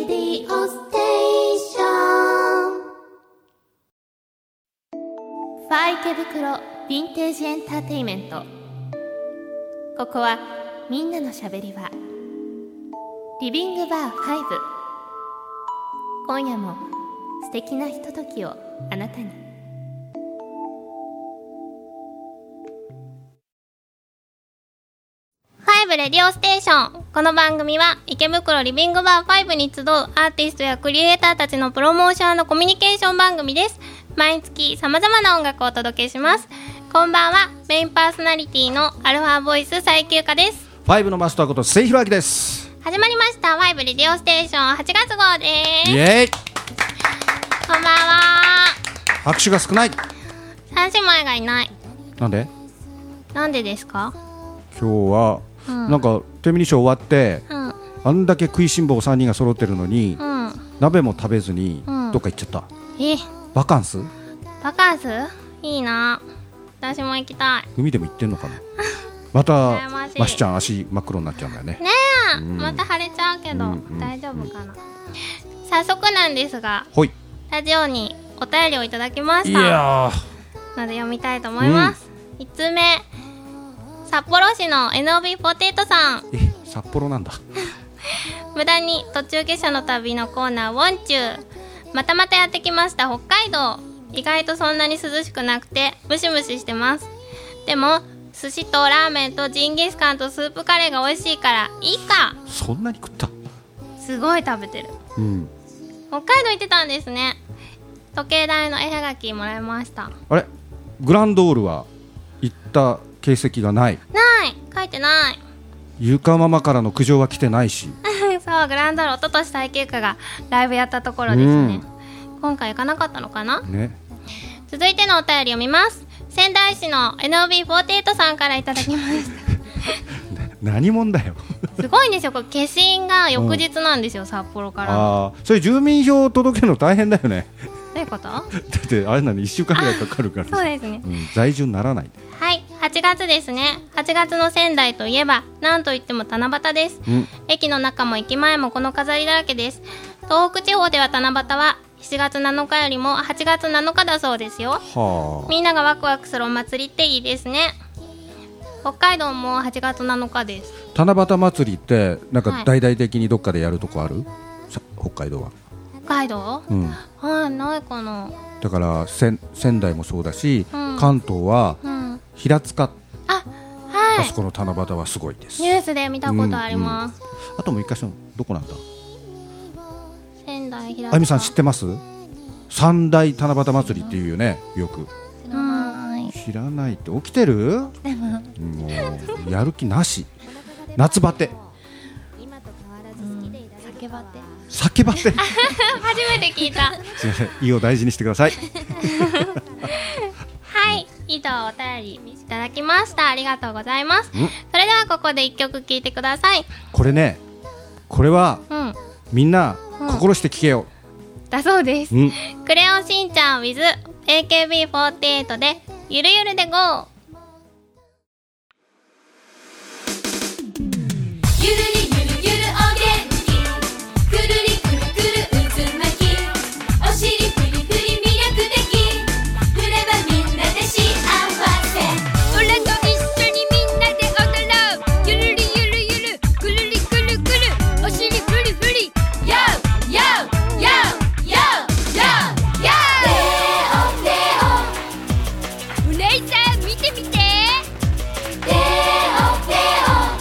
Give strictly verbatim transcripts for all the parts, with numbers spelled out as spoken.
ディオステーション。ファイ池袋ヴィンテージエンターテイメント。ここはみんなのしゃべり場、リビングバーファイブ。今夜も素敵なひとときをあなたに。ファイブレディオステーション。この番組は池袋リビングバーファイブに集うアーティストやクリエイターたちのプロモーションのコミュニケーション番組です。毎月様々な音楽をお届けします。こんばんは。メインパーソナリティのアルファボイス佐伯優香です。 ファイブのマスターこと末広明です。 始まりましたファイブレディオステーションはちがつ号です。 イエーイ。 こんばんは。 拍手が少ない。 三姉妹がいない。 なんでなんでですか？ 今日は、うん、なんかテミニショー終わって、うん、あんだけ食いしん坊さんにんが揃ってるのに、うん、鍋も食べずに、うん、どっか行っちゃった。 えバカンスバカンスいいな。私も行きたい。 海でも行ってんのかなまたマシちゃん足真っ黒になっちゃうんだよね。 ねえ、うん、また腫れちゃうけど、うん、大丈夫かな、うん、早速なんですが、 ほいラジオにお便りをいただきました。 いやので読みたいと思います、うん、いつつめ札幌市の エヌオービーフォーティーエイト さん。 え札幌なんだ無駄に途中下車の旅のコーナーウォンチュー。またまたやってきました北海道。意外とそんなに涼しくなくてムシムシしてます。でも寿司とラーメンとジンギスカンとスープカレーが美味しいからいいか。 そんなに食った？ すごい食べてる、 うん、 北海道行ってたんですね。時計台の絵はがきもらいました。 あれグランドールは行った形跡がない。 ない書いてない。 ゆかママからの苦情は来てないしそうグランドールおととし体験会がライブやったところですね、うん、今回行かなかったのかな、 ね、 続いてのお便り読みます。仙台市の エヌオービーフォーティーエイト さんからいただきました何者だよすごいんですよ。これ消印が翌日なんですよ、うん、札幌から。 あそれ住民票を届けるの大変だよねどういうこと？ だってあれなのいっしゅうかんぐらいかかるからそうですね、 うん、在住にならない。 はい、はちがつですね。はちがつの仙台といえばなんといっても七夕です、うん、駅の中も駅前もこの飾りだらけです。東北地方では七夕はしちがつなのかよりもはちがつなのかだそうですよ。はあ、みんながワクワクするお祭りっていいですね。北海道もはちがつなのかです。 七夕祭りってなんか大々的にどっかでやるとこある？はい、北海道は。 北海道？うん、はい、ないかな。 だから仙台もそうだし、うん、関東は平塚、うん、あ、はい、あそこの七夕はすごいです。 ニュースで見たことあります、 うんうん、あともう一箇所どこなんだ。 仙台平塚。 あゆみさん知ってます？三大七夕祭りっていうよね。よく知らない。 知らないって起きてる？もうやる気なし。夏バテ、 うん、酒バテ酒バテ初めて聞いたすいません、胃を大事にしてくださいはい、以上お便りいただきました。ありがとうございます。それではここでいっきょく聴いてください。 これね、これは、うん、みんな心して聴けよ、 うん、だそうです、うん、クレヨンしんちゃん with エーケービーフォーティーエイト でゆるゆるで GO。 ゆるりゆるゆるお元気、くるりくるくる渦巻き、お尻フリフリ魅力的、振ればみんなで幸せ、オラと一緒にみんなで踊ろう、ゆるりゆるゆるくるりくるくる、お尻フリフリ、ヨーヨーヨーヨーヨーヨー、テオテオ、お姉さん見てみて、テオテオ、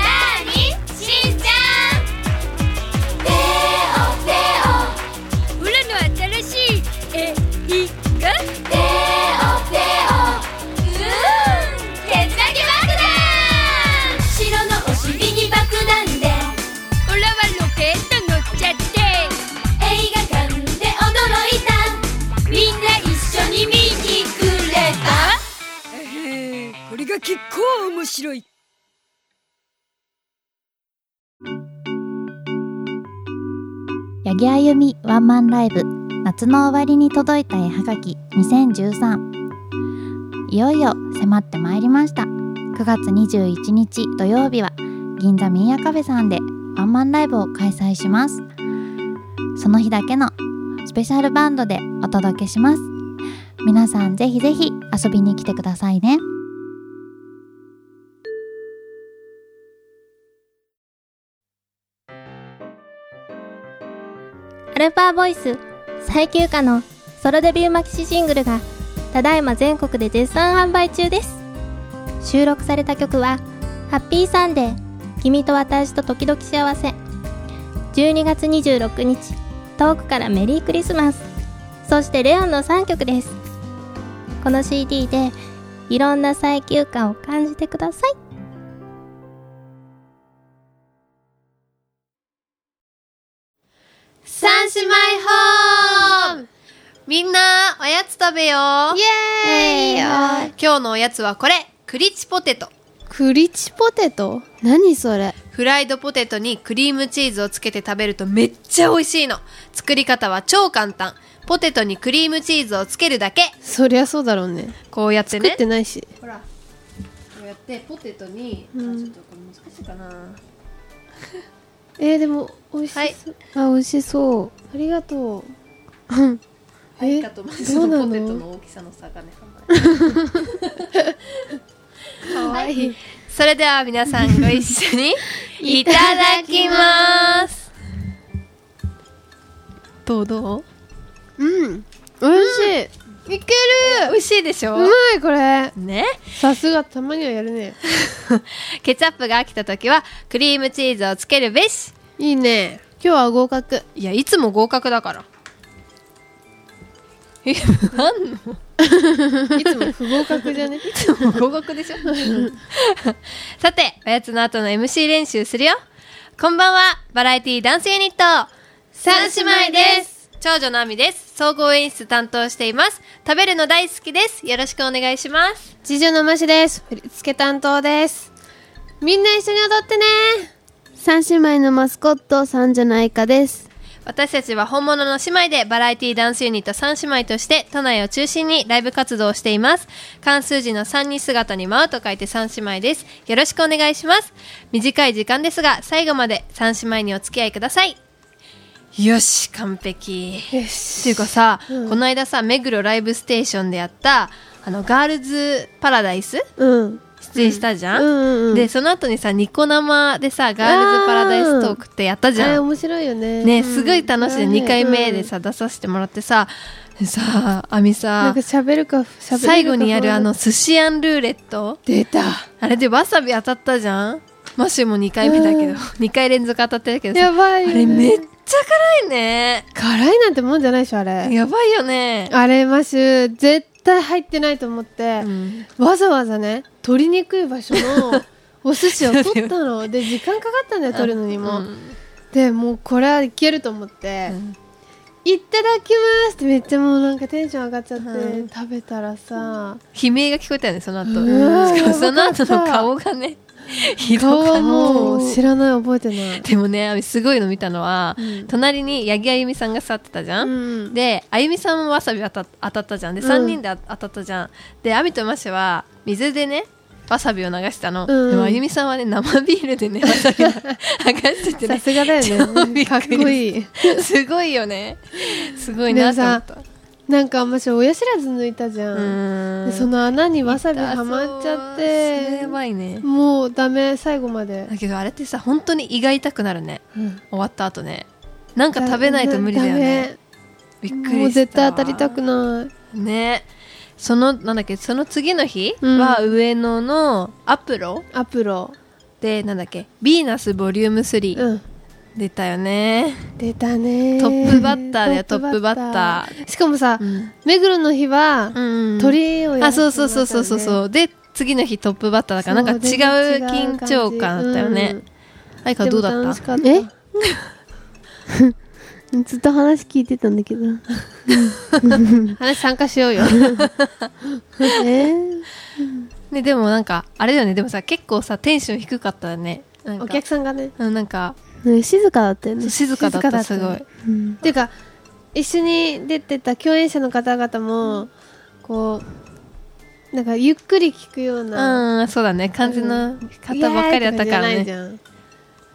結構面白い。 八木あゆみワンマンライブ夏の終わりに届いた絵はがきにせんじゅうさん。いよいよ迫ってまいりました。くがつにじゅういちにち土曜日は銀座ミーヤカフェさんでワンマンライブを開催します。 その日だけのスペシャルバンドでお届けします。皆さんぜひぜひ遊びに来てくださいね。 アルファボイス最休暇のソロデビューマキシシングルがただいま全国で絶賛販売中です。収録された曲はハッピーサンデー、君と私と時々幸せ、じゅうにがつにじゅうろくにち遠くからメリークリスマス、そしてレオンのさんきょくです。この シーディー でいろんな最休暇を感じてください。 三姉妹ホーム、みんなおやつ食べよう。イエーイ。今日のおやつはこれ、クリチポテト。 クリチポテト？何それ？ フライドポテトにクリームチーズをつけて食べるとめっちゃ美味しいの。作り方は超簡単。ポテトにクリームチーズをつけるだけ。 そりゃそうだろうね。 こうやってね、 作ってないし。 ほら、こうやってポテトに、うん、ちょっとこれ難しいかな。 えー、でも美味しそう、はい、あ、美味しそう。ありがとう。 ありがとう。マジのポテトの大きさの差がね、かわいい。それでは皆さんご一緒にいただきます。どうどう？ うん、美味しい。いける。 美味しいでしょ。 うまいこれ。 ね。 さすがたまにはやるね。 ケチャップが飽きた時はクリームチーズをつけるべし。 いいね。今日は合格。 いや、いつも合格だから。え、なんの？ いつも不合格じゃね？ いつも合格でしょ。さて、おやつの後の エムシー 練習するよ。こんばんは、バラエティダンスユニット三姉妹です。長女のあみです。総合演出担当しています。食べるの大好きです。よろしくお願いします。 次女のましです。振り付け担当です。みんな一緒に踊ってね。三姉妹のマスコット、三女の愛花です。 私たちは本物の姉妹でバラエティダンスユニット三姉妹として都内を中心にライブ活動をしています。漢数字の三に姿に舞うと書いて三姉妹です。よろしくお願いします。短い時間ですが最後まで三姉妹にお付き合いください。よし、完璧。よし。っていうかさ、うん、この間さ、目黒ライブステーションでやったあのガールズパラダイス、うん、出演したじゃん、うんうんうん、でその後にさニコ生でさガールズパラダイストークってやったじゃん。 あれ面白いよね。 ね、すごい楽しい、うん、にかいめでさ出させてもらってさ、さああみさ、 なんか喋るか喋るか最後にやるあの寿司あんルーレット出た。 あれでわさび当たったじゃん。マッシュもにかいめだけどにかい連続当たってるけどさ、 やばいよね。 あれめっちゃ辛いね。 辛いなんてもんじゃないでしょあれ。 やばいよね。 あれマッシュ絶対入ってないと思って、うん、わざわざね取りにくい場所のお寿司を取ったので時間かかったんだよ取るのにも、うん、でもうこれはいけると思って、うん、いただきますってめっちゃもうなんかテンション上がっちゃって、うん、食べたらさ悲鳴が聞こえたよねその後。しかもその後の顔がねひどかった。 顔はもう知らない覚えてない。 でもねすごいの見たのは、うん、隣に八木あゆみさんが座ってたじゃん、うん、であゆみさんもわさび当た、当たったじゃん。で、うん、さんにんで当たったじゃん。であみとましは水でねわさびを流したの、うん、でもあゆみさんはね生ビールでねわさびを流しててねさすがだよねかっこいいすごいよね。すごいなと思った。 なんかあんまし親知らず抜いたじゃん。でその穴にわさびはまっちゃってやばいね。 もうダメ最後まで。 だけどあれってさ本当に胃が痛くなるね、うん、終わった後ねなんか食べないと無理だよね。びっくりした。 もう絶対当たりたくないね。そのなんだっけその次の日は上野のアプロ、 アプロでなんだっけヴィーナスボリュームスリー、うん出たよね。 出たね。 トップバッターだよトップバッター。 しかもさ、うん、目黒の日は、うん、鳥をやらせてもらった、ね、あそうそうそうそうそうで次の日トップバッターだからなんか違う緊張感だったよね。あいかどうだった？ えずっと話聞いてたんだけど話参加しようよえー、 ねでもなんかあれだよね。でもさ結構さテンション低かったよね。なんかお客さんがねなんか静かだったよね。 静かだったすごい、 うん、っていうか一緒に出てた共演者の方々もこうなんかゆっくり聞くような、 うん、そうだね感じの方ばっかりだったからね、 うん、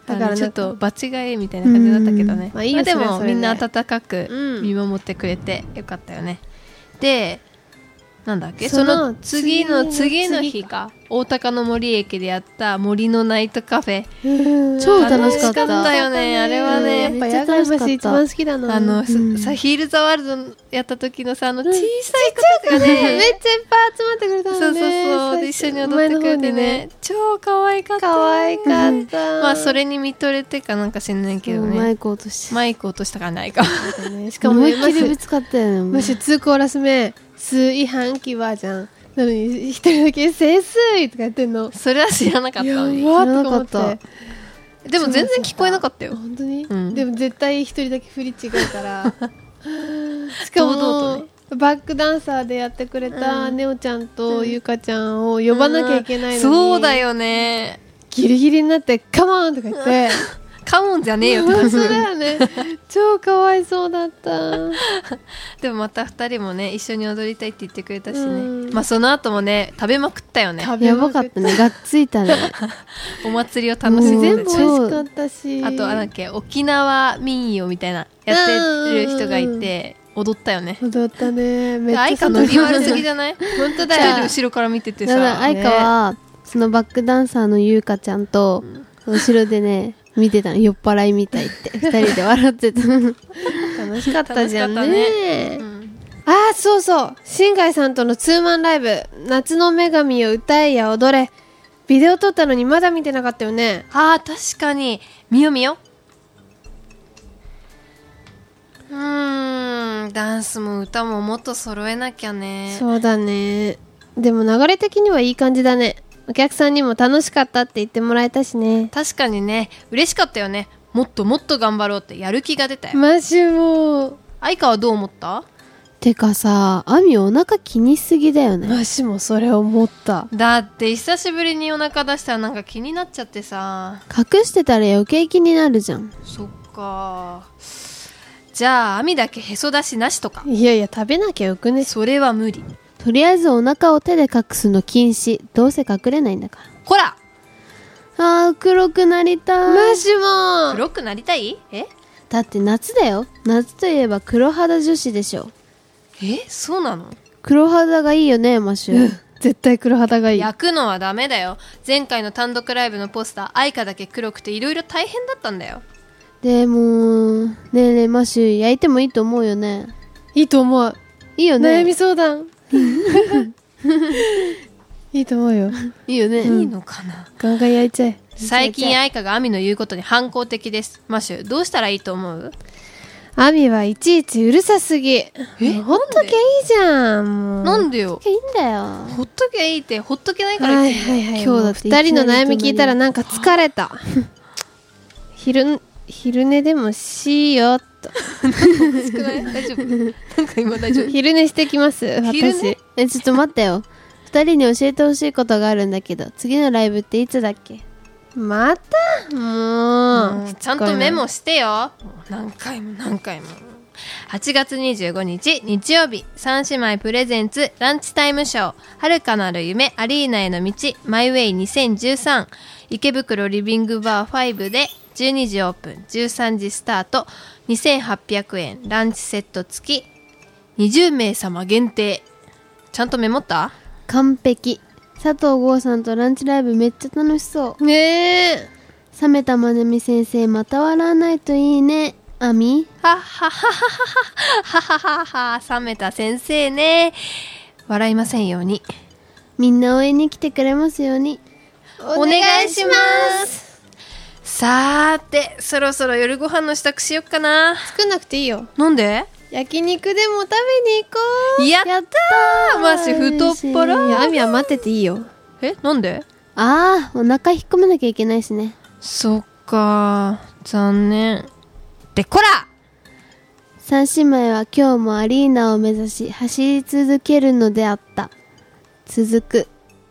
だからちょっと場違いみたいな感じだったけどね、 まあいいよでもそれはそれでみんな温かく見守ってくれてよかったよね、うん、でなんだっけ、そそのの次の次の次日か大高の森駅でやった森のナイトカフェ、 超楽しかった楽しかったよねあれはね。 やっぱ野外橋一番好きだな。 あの、 うんさヒール・ザ・ワールドやった時のさあの小さい子たちがめっちゃいっね、 ぱい集まってくれたのね。 そうそうそうで一緒に踊ってくれてね超可愛かった。 可愛かった。 まあそれに見とれてかなんか知んないけどね、 マイク落としてマイク落としたからないかしかも思いっマシきりぶつかったよね。もうもしツーコーラス目炊飯器はじゃん。なのに一人だけ清水とかやってんの。 それは知らなかったのに。 やばーとか思知らなっかて。 でも全然聞こえなかったよ。 本当に、 うんでも絶対一人だけ振り違うからしかも堂々とねバックダンサーでやってくれたネオちゃんとゆかちゃんを呼ばなきゃいけないのに、 そうだよね。 ギリギリになってカモンとか言ってカモンじゃねえよって本当だよね超かわいそうだったでもまたふたりもね一緒に踊りたいって言ってくれたしね、 うんまあその後もね食べまくったよね。 やばかったね。がっついたね。 お祭りを楽しんで全部美たし、 味しかったしあとあなんだっけ沖縄民謡みたいなやってる人がいて踊ったよね。 踊ったねめっちゃ愛花ノリ悪すぎじゃない本当だ一人でよ後ろから見ててだからさ愛花はそのバックダンサーのゆうかちゃんと後ろでね見てたの。酔っ払いみたいって二人で笑ってた。 楽しかったじゃんね楽しかったねうんあーそうそう新海さんとのツーマンライブ夏の女神を歌えや踊れビデオ撮ったのにまだ見てなかったよね。 あー確かに見よ見ようーんダンスも歌ももっと揃えなきゃね。 そうだね。でも流れ的にはいい感じだね。お客さんにも楽しかったって言ってもらえたしね。 確かにね嬉しかったよね。もっともっと頑張ろうってやる気が出たよ。 マシュも愛花はどう思った？ てかさ、アミお腹気にしすぎだよね。 マシもそれ思った。 だって久しぶりにお腹出したらなんか気になっちゃってさ。 隠してたら余計気になるじゃん。 そっかじゃあアミだけへそ出しなしとか。 いやいや食べなきゃよくね。 それは無理。 とりあえずお腹を手で隠すの禁止。どうせ隠れないんだかこらら。あー黒くなりたい。 マシも黒くなりたい？えだって夏だよ。夏といえば黒肌女子でしょ。 えそうなの？ 黒肌がいいよねマシュ、 絶対黒肌がいい。 焼くのはダメだよ。前回の単独ライブのポスター愛花だけ黒くていろいろ大変だったんだよ。 でもねえねえマシュ焼いてもいいと思うよね。 いいと思う。 いいよね。 悩み相談いいと思うよ。 いいよね、 いいのかな。 ガンガン焼いちゃえ。 最近愛花がアミの言うことに反抗的です。マシュどうしたらいいと思う？ アミはいちいちうるさすぎ。えほっとけいいじゃん。もうなんでよ。 いいんだよ。 ほっとけばいいってほっとけないからはい言ってんのはいはい。 今日だって二人の悩み聞いたらなんか疲れた。昼昼寝でもしよっと。 少ない大丈夫なんか今大丈夫昼寝してきます昼寝私。 えちょっと待ってよ。二人に教えてほしいことがあるんだけど、次のライブっていつだっけ？ またもう、 うんちゃんとメモしてよ。もう何回も何回も。はちがつにじゅうごにち日曜日、三姉妹プレゼンツランチタイムショー遥かなる夢アリーナへの道マイウェイにせんじゅうさん池袋リビングバーごでじゅうにじオープンじゅうさんじスタートにせんはっぴゃくえんランチセット付きにじゅうめいさま限定。ちゃんとメモった？ 完璧。佐藤剛さんとランチライブめっちゃ楽しそう。 ねえ。 冷めたまなみ先生また笑わないといいね。アミはっはははははははは冷めた先生ね。笑いませんように。 みんな応援に来てくれますように。 お願いします。さーてそろそろ夜ご飯の支度しよっかな。 作んなくていいよ。 なんで？ 焼肉でも食べに行こう。 やっやったーマジ太っ腹いやアミは待ってていいよ。 えなんで？ あーお腹引っ込めなきゃいけないしね。 そっか残念。ってこら三姉妹は今日もアリーナを目指し走り続けるのであった。続く。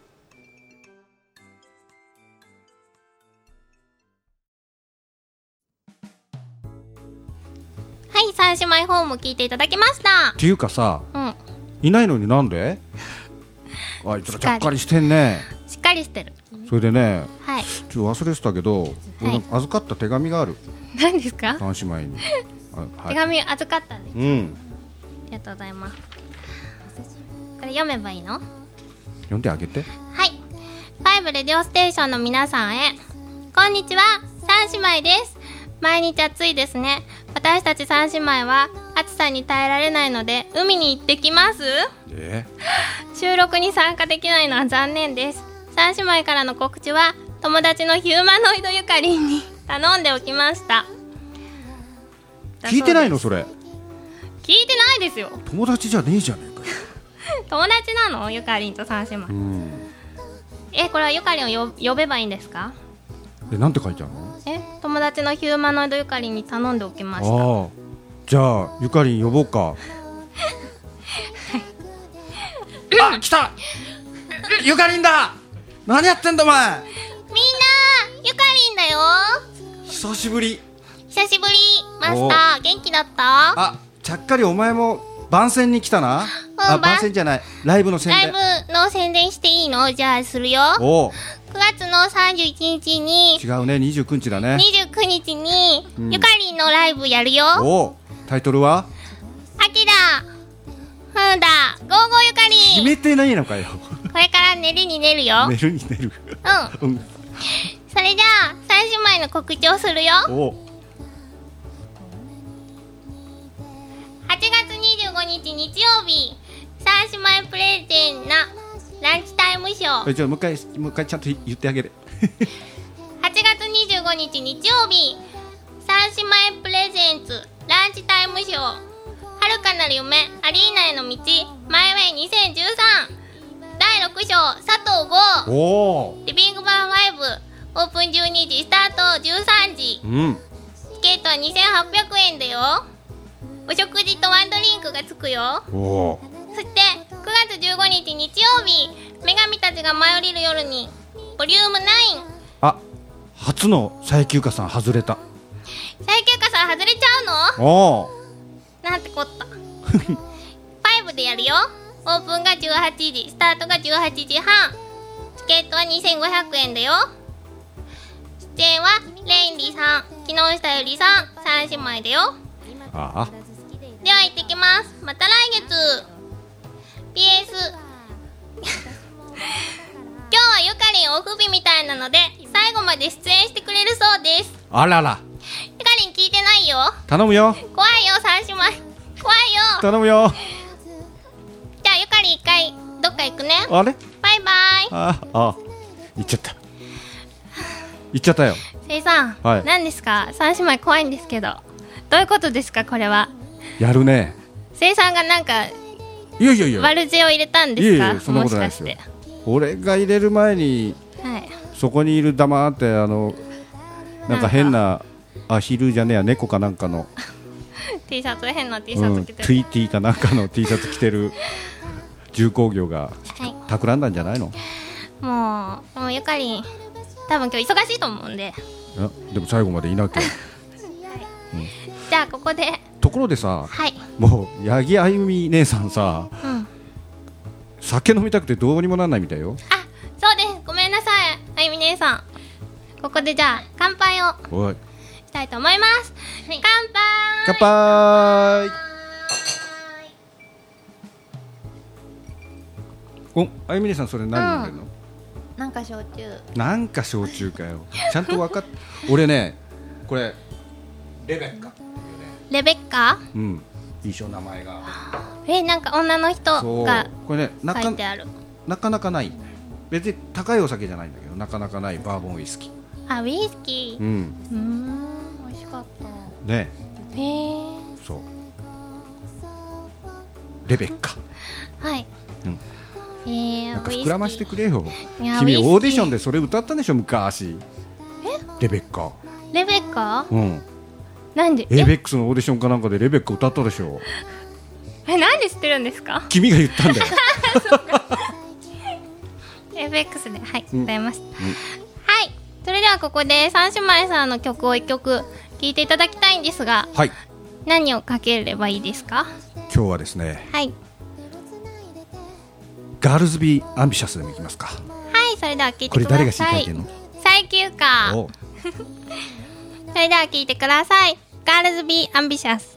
はい三姉妹ホーム聞いていただきましたっていうかさ、 うん、 いないのになんであいつらちゃっかりしてんね。 しっかりしてる。 それでね、 はいちょっと忘れてたけど、俺預かった手紙がある。 何ですか？ 三姉妹に。 あ、はい、手紙預かったんです。 うん。 ありがとうございます。これ読めばいいの？ 読んであげて。 はい。ファイブレディオステーションの皆さんへ。こんにちは、三姉妹です。毎日暑いですね。私たち三姉妹は暑さに耐えられないので海に行ってきます。 えー、収録に参加できないのは残念です。三姉妹からの告知は友達のヒューマノイドゆかりんに頼んでおきました。 聞いてないのそれ？ 聞いてないですよ。 友達じゃねえじゃねえかよ。 友達なの？ゆかりんと三姉妹。うん、え、これはゆかりんをよ呼べばいいんですか？ え、なんて書いてあるの？ え、友達のヒューマノイドゆかりんに頼んでおきました。 ああ、じゃあゆかりん呼ぼうか。あ、来た。ゆかりんだ。何やってんだお前。みんなゆかりんだよ。 久しぶり。 久しぶり。マスター元気だった？ あ、ちゃっかりお前も番宣に来たな。うん、あ、番宣じゃない、ライブの宣伝。 ライブの宣伝していいの？じゃあするよ。 おう、 くがつのさんじゅういちにちに、違うね、にじゅうくにちだね。 にじゅうくにちに、うん、ゆかりんのライブやるよ。 おう、タイトルはあきらふんだゴーゴーゆかりん。 決めてないのかよ。 これから寝るに寝るよ。 寝るに寝る。 うん、うん、それじゃあ三姉妹の告知をするよ。おう、はちがつにじゅうごにち日曜日、三姉妹プレゼンなランチタイムショー。 え、じゃあもう一回もう一回ちゃんと言ってあげる。 はちがつにじゅうごにち日曜日、三姉妹プレゼンツランチタイムショー、遥かなる夢アリーナへの道マイウェイにせんじゅうさんだいろく章佐藤剛、リビングバーファイブオープンじゅうにじスタートじゅうさんじ、うん、チケットはにせんはっぴゃくえんだよ。お食事とワンドリンクがつくよ。おそしてくがつじゅうごにち日曜日、女神たちが舞い降りる夜にボリュームナイン。 あ、初の佐伯ゆかさん外れた。 佐伯ゆかさん外れちゃうの？ おなんてこったファイブでやるよ。オープンがじゅうはちじ、スタートがじゅうはちじはん、チケットはにせんごひゃくえんだよ。出演はレインリーさん、木下ゆりさん、三姉妹だよ。ああ、では行ってきます。また来月。 ピーエス 今日はゆかりんオフ日みたいなので最後まで出演してくれるそうです。 あらら、 ゆかりん聞いてないよ。 頼むよ。 怖いよ三姉妹、怖いよ。 頼むよ。 じゃあゆかりん一回どっか行くね。 あれ、 バイバイ。 ああ、行っちゃった行っちゃったよ。 せいさん、はい、何ですか？三姉妹怖いんですけど、どういうことですかこれは。 やるね。 せいさんがなんかいやいやいや悪知を入れたんですか？ いやいや、そんなことないですよ。俺が入れる前に、はい、そこにいる黙ってあのなんか変なアヒルじゃねえや、猫かなんかの T シャツ、変な T シャツ着てる、 うん、トゥイティかなんかの T シャツ着てる重工業が企んだんじゃないの？ もう、もうゆかりん多分今日忙しいと思うんで。 でも最後までいなきゃ、はい、 うん、じゃあここで。 ところでさ、 はい、 もう八木あゆみ姉さんさ、うん、酒飲みたくてどうにもなんないみたいよ。 あ、そうです。ごめんなさいあゆみ姉さん。ここでじゃあ乾杯をしたいと思います。乾杯。 乾杯。お、あゆみ姉さんそれ何飲んでんの？うん、 なんか焼酎。 なんか焼酎かよ。ちゃんと分かっ俺ね、これレベッカ。 レベッカ？ うん、いいしょ名前が。 え、なんか女の人がこれね、なか書いてある。 なかなかない。別に高いお酒じゃないんだけど、なかなかないバーボンウイスキー。 あ、ウイスキー。うん。うーん、美味しかった。 ね。 へー。 そう。レベッカ。 はい。うん。えー、 なんか膨らましてくれよ。君オーディションでそれ歌ったんでしょ昔。 え？ レベッカ。 レベッカ？ うん。 なんで？ エイベックスのオーディションかなんかでレベッカ歌ったでしょ。 え、なんで知ってるんですか？ 君が言ったんだよ。 エイベックスで、はい、歌いました、うんうん、はい。それではここで三姉妹さんの曲を一曲聴いていただきたいんですが、はい、何をかければいいですか？ 今日はですね、 はい、 ガールズビーアンビシャスでもいきますか。 はい、それでは聴いてください。 これ誰が弾いてるの？ 最休暇。 おそれでは聞いてください。Girls Be Ambitious。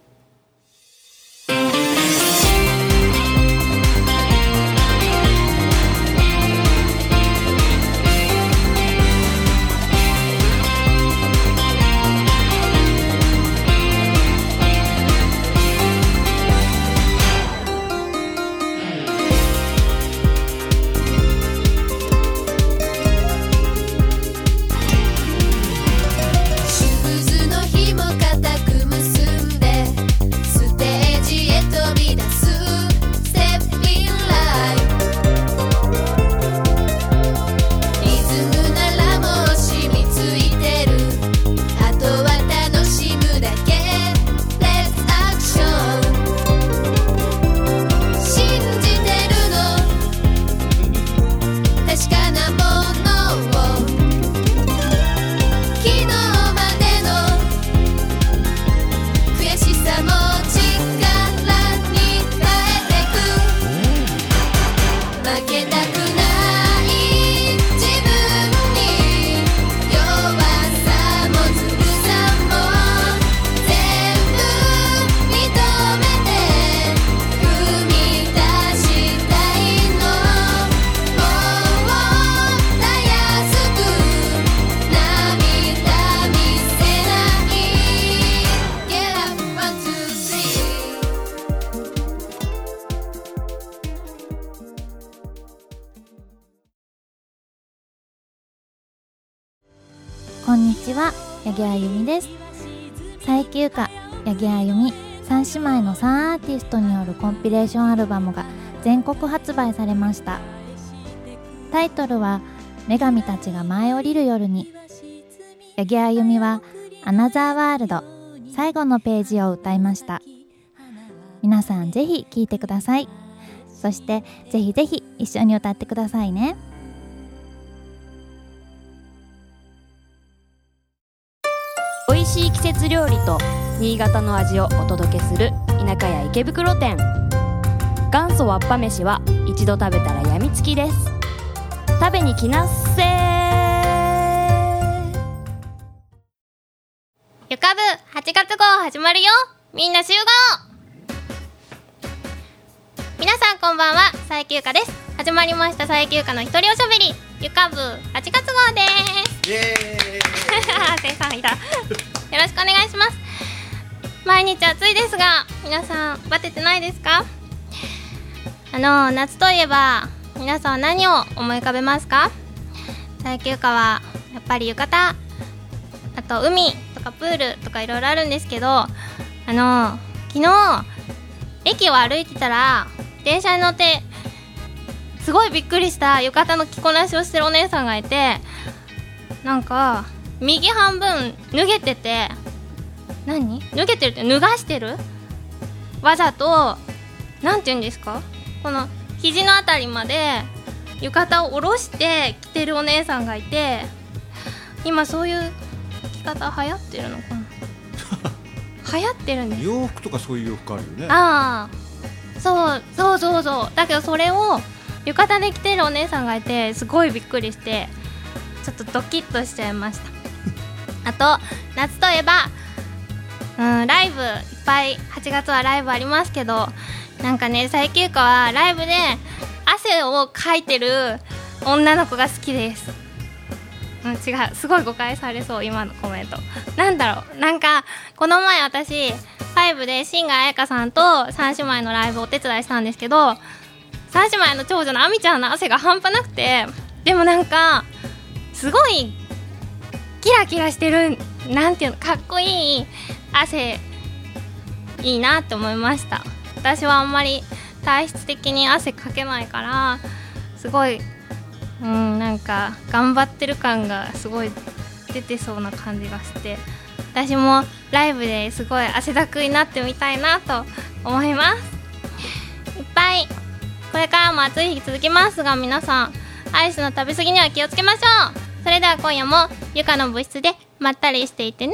シューズの紐固く結んでステージへ飛び出す Step in Life リズムならもう染みついてるあとは楽しむだけ Let's Action 信じてるの確かなものを昨日までの悔しさも力に変えてく負けたくない自分に弱さもずるさも全部認めて踏み出したいのもうたやすく涙見せない Get up, one, two, three こんにちは、八木あゆみです。最休暇八木あゆみ三姉妹のさんアーティストによるコンピレーションアルバムが全国発売されました。タイトルは女神たちが舞い降りる夜に。八木あゆみはアナザーワールド最後のページを歌いました。皆さんぜひ聴いてください。そしてぜひぜひ一緒に歌ってくださいね。 美味しい季節料理と新潟の味をお届けする田舎屋池袋店。元祖わっぱ飯は一度食べたらやみつきです。食べに来なっせー。 ゆかぶはちがつ号始まるよ。みんな集合。皆さんこんばんは、最休暇です。始まりました最休暇の一人おしゃべり、ゆかぶはちがつ号です。 イエーイ生産いたよろしくお願いします。毎日暑いですが皆さんバテてないですか？あの夏といえば皆さんは何を思い浮かべますか？最休暇はやっぱり浴衣、あと海とかプールとかいろいろあるんですけど、あの昨日駅を歩いてたら電車に乗ってすごいびっくりした浴衣の着こなしをしてるお姉さんがいて、なんか右半分脱げてて、何脱げてるって脱がしてる、わざとなんて言うんですか、この肘のあたりまで浴衣を下ろして着てるお姉さんがいて、今そういう着方流行ってるのかな流行ってるんです。 洋服とかそういう洋服あるよね。 ああ、そうそうそうそう。だけどそれを浴衣で着てるお姉さんがいて、すごいびっくりしてちょっとドキッとしちゃいましたあと夏といえば、うん、ライブいっぱい、はちがつはライブありますけど、なんかね、最休暇はライブで汗をかいてる女の子が好きです。うん、違う、すごい誤解されそう今のコメント。なんだろう、なんかこの前私ファイブで新賀彩香さんと三姉妹のライブをお手伝いしたんですけど、三姉妹の長女のあみちゃんの汗が半端なくて、でもなんかすごいキラキラしてる、なんていうの、かっこいい汗、いいなって思いました。私はあんまり体質的に汗かけないから、すごい、うん、なんか頑張ってる感がすごい出てそうな感じがして、私もライブですごい汗だくになってみたいなと思います。いっぱいこれからも暑い日続きますが、皆さんアイスの食べ過ぎには気をつけましょう。それでは今夜もゆかの部室でまったりしていてね。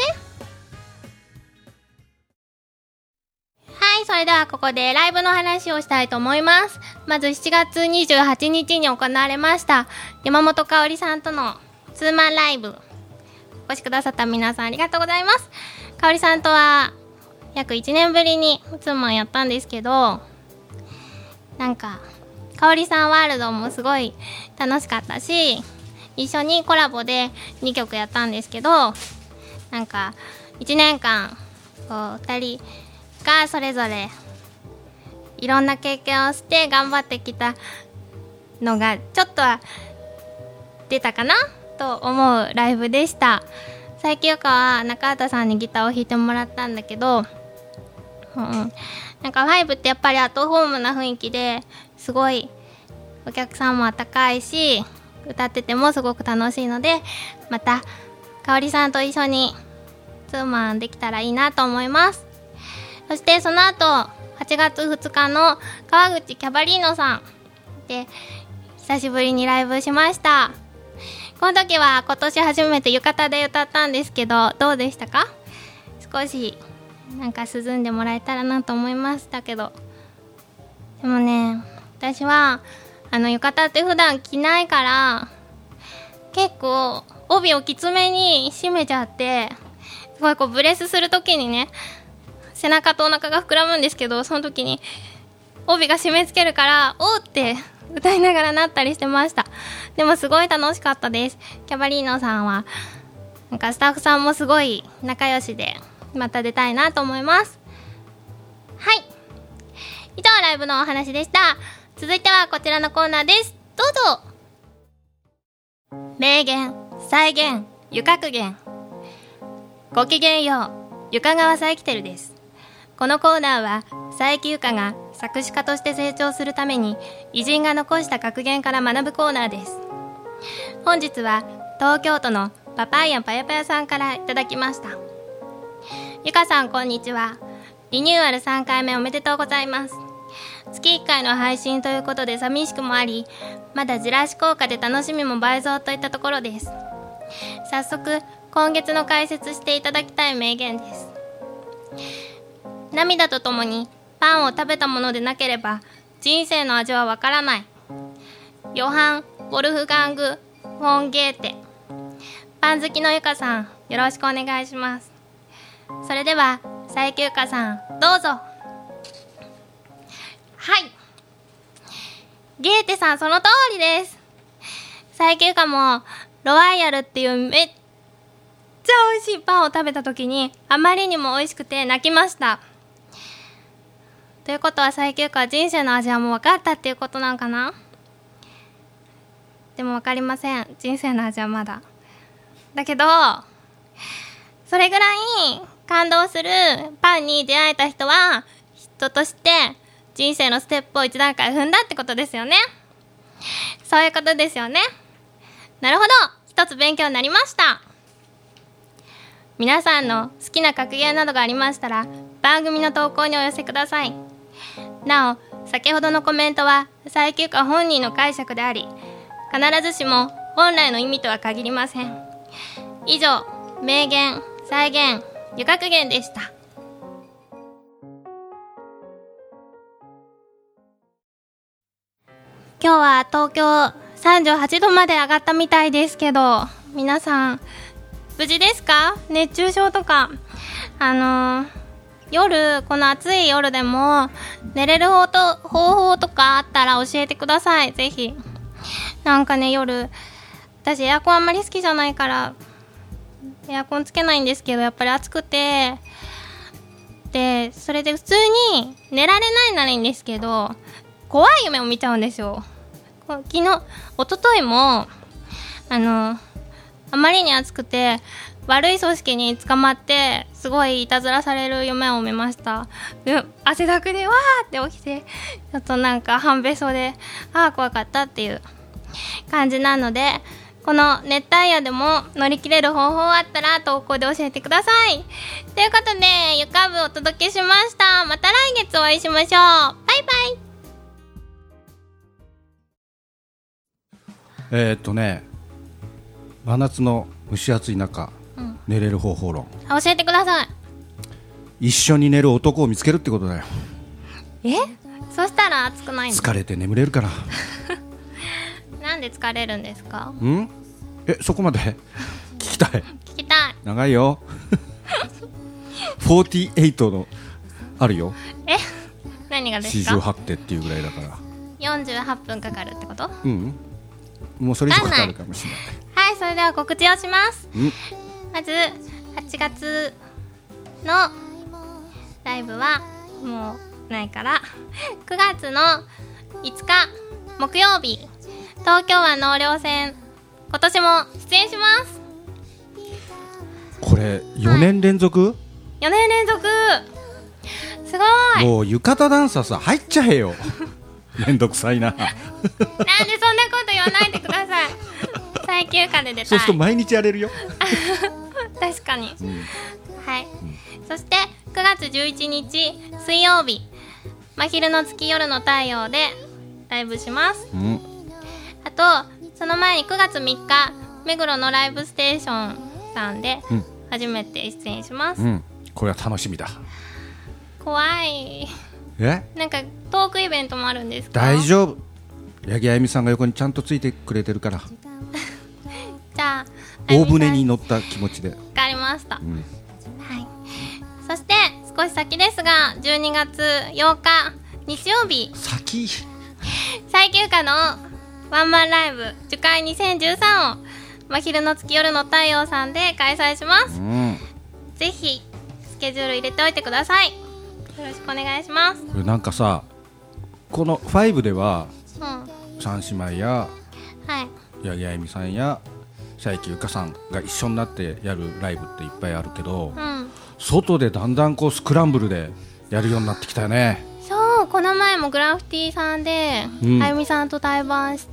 はい、それではここでライブの話をしたいと思います。まずしちがつにじゅうはちにちに行われました山本香織さんとのツーマンライブお越しくださった皆さんありがとうございます。かおりさんとは約いちねんぶりにツーマンやったんですけど、なんかかおりさんワールドもすごい楽しかったし、一緒にコラボでにきょくやったんですけど、なんかいちねんかんこうふたりがそれぞれいろんな経験をして頑張ってきたのがちょっとは出たかなと思うライブでした。最休暇は中畑さんにギターを弾いてもらったんだけど、うん、なんかファイブってやっぱりアットホームな雰囲気ですごいお客さんも温かいし、歌っててもすごく楽しいので、またかおりさんと一緒にツーマンできたらいいなと思います。そしてその後はちがつふつかの川口キャバリーノさんで久しぶりにライブしました。この時は今年初めて浴衣で歌ったんですけど、どうでしたか？少しなんか涼んでもらえたらなと思いましたけど、でもね、私はあの浴衣って普段着ないから結構帯をきつめに締めちゃって、すごいこうブレスする時にね、背中とお腹が膨らむんですけど、その時に帯が締め付けるからおーって歌いながらなったりしてました。でもすごい楽しかったです。キャバリーノさんはなんかスタッフさんもすごい仲良しで、また出たいなと思います。はい、以上ライブのお話でした。続いてはこちらのコーナーです。どうぞ。名言、再現、ゆかく言。ごきげんよう、ゆかがわさえきてるです。このコーナーは佐伯ゆかが作詞家として成長するために偉人が残した格言から学ぶコーナーです。本日は東京都のパパイヤパヤパヤさんからいただきました。ゆかさんこんにちは。リニューアルさんかいめおめでとうございます。月いっかいの配信ということで寂しくもあり、まだじらし効果で楽しみも倍増といったところです。早速今月の解説していただきたい名言です。涙とともにパンを食べたものでなければ人生の味はわからない。ヨハン・ウォルフガング・フォン・ゲーテ。パン好きのゆかさん、よろしくお願いします。それでは佐伯ゆかさん、どうぞ。はい、ゲーテさんその通りです。佐伯ゆかもロワイヤルっていうめっちゃ美味しいパンを食べた時にあまりにも美味しくて泣きました。ということは佐伯ゆかは人生の味はもう分かったっていうことなんかな。でも分かりません、人生の味はまだだけど、それぐらい感動するパンに出会えた人は人として人生のステップを一段階踏んだってことですよね。そういうことですよね。なるほど、一つ勉強になりました。皆さんの好きな格言などがありましたら番組の投稿にお寄せください。なお先ほどのコメントは佐伯ゆか本人の解釈であり、必ずしも本来の意味とは限りません。以上、名言、再現、ゆかく言でした。今日は東京さんじゅうはちどまで上がったみたいですけど、皆さん無事ですか？熱中症とかあのー、夜この暑い夜でも寝れる方と方法とかあったら教えてください、ぜひ。なんかね、夜私エアコンあんまり好きじゃないからエアコンつけないんですけど、やっぱり暑くて、でそれで普通に寝られないならいいんですけど、怖い夢を見ちゃうんですよ。昨日一昨日もあのあまりに暑くて悪い組織に捕まってすごいいたずらされる夢を見ました。で汗だくでわーって起きて、ちょっとなんか半べそであー怖かったっていう感じなので、この熱帯夜でも乗り切れる方法あったら投稿で教えてください。ということでゆか部お届けしました。また来月お会いしましょう。バイバイ。 えー、っとね真夏の蒸し暑い中、うん、寝れる方法論教えてください。 一緒に寝る男を見つけるってことだよ。 え、そしたら暑くないの？ 疲れて眠れるから。 なんで疲れるんですか？ んえ、そこまで聞きたい。 聞きたい。 長いよ。よんじゅうはちのあるよ。 え、何がですか？ 四十八手っていうぐらいだから。 よんじゅうはっぷんかかるってこと？ うん。もうそれ以上かかるかもしれない。 はい、それでは告知をします。 うん、 まずはちがつのライブはもうないからくがつのいつか木曜日、東京湾納涼船、今年も出演します。 これよねん連続、はい、 よねん連続、すごい。 もう浴衣ダンサーさ入っちゃえよ。めんどくさいな。なんでそんなこと言わないでください。最休暇で出たい。 そうすると毎日やれるよ。 確かに、うん、はい、 うん、 そしてくがつじゅういちにち水曜日、真昼の月夜の太陽でライブします、うん、あとその前にくがつみっか目黒のライブステーションさんで初めて出演します、うん、 これは楽しみだ。 怖い。 え、 なんかトークイベントもあるんですか？ 大丈夫、八木あゆみさんが横にちゃんとついてくれてるから。 じゃあ大船に乗った気持ちで。わかりました、うん、はい。そして少し先ですがじゅうにがつようか日曜日、 先最休暇のワンマンライブ樹海にせんじゅうさんを真昼の月夜の太陽さんで開催します、うん、ぜひスケジュール入れておいてください。よろしくお願いします。 なんかさ、このごでは、うん、三姉妹や、はい、八木あゆみさんや佐伯ゆかさんが一緒になってやるライブっていっぱいあるけど、うん、外でだんだんこうスクランブルでやるようになってきたよね。 そう、この前もグラフィティさんで、うん、あゆみさんと対バンして、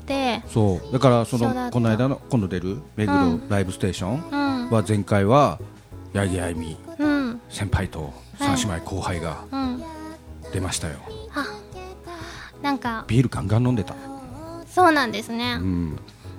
そうだからそのこの間の今度出る目黒、うん、ライブステーションは前回は八木あゆみ、うん、先輩と三姉妹後輩が出ましたよ、はい、 うん、なんかビールガンガン飲んでた。 そうなんですね、うん、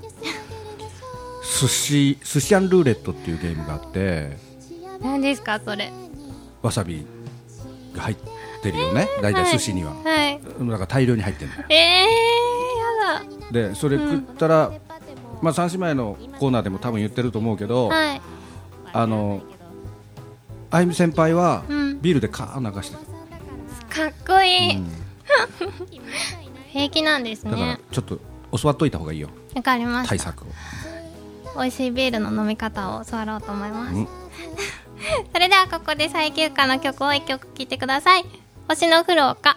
寿司寿司アンルーレットっていうゲームがあって。 何ですかそれ？ わさびが入ってるよね、だいたい寿司には、はい、だから大量に入ってるんだよ。 えー、やだ。 でそれ食ったら、うん、まあ三姉妹のコーナーでも多分言ってると思うけど、はい、あのあゆみ先輩はビールでカーン流してる、 うん、かっこいい、うん、平気なんですね。 だからちょっと教わっといた方がいいよ。 わかりました。 対策を。 美味しいビールの飲み方を教わろうと思います、うん、それではここで最休暇の曲をいっきょく聴いてください。星の降る丘。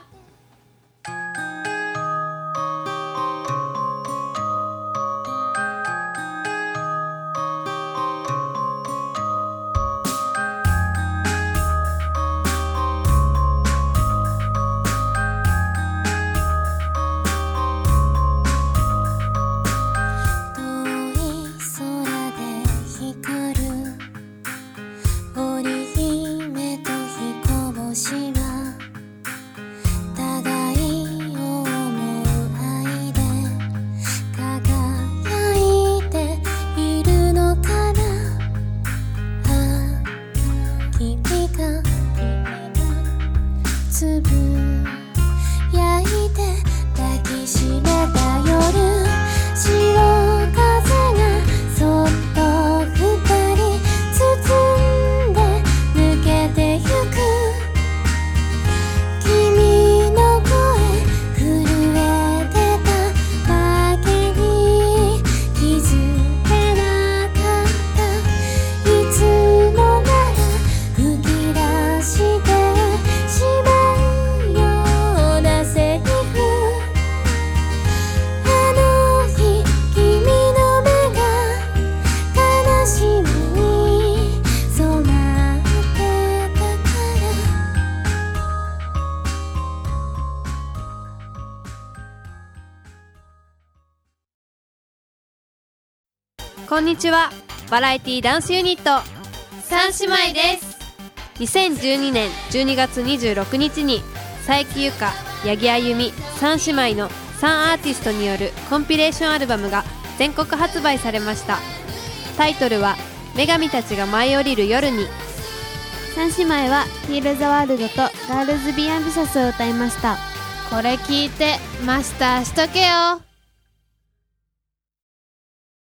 こんにちは。バラエティダンスユニット三姉妹です。 にせんじゅうにねんじゅうにがつにじゅうろくにちに佐伯ゆか、八木あゆみ、三姉妹のさんアーティストによるコンピレーションアルバムが全国発売されました。タイトルは女神たちが舞い降りる夜に。 三姉妹はヒールザワールドとガールズビーアンビシャスを歌いました。 これ聞いてマスターしとけよ。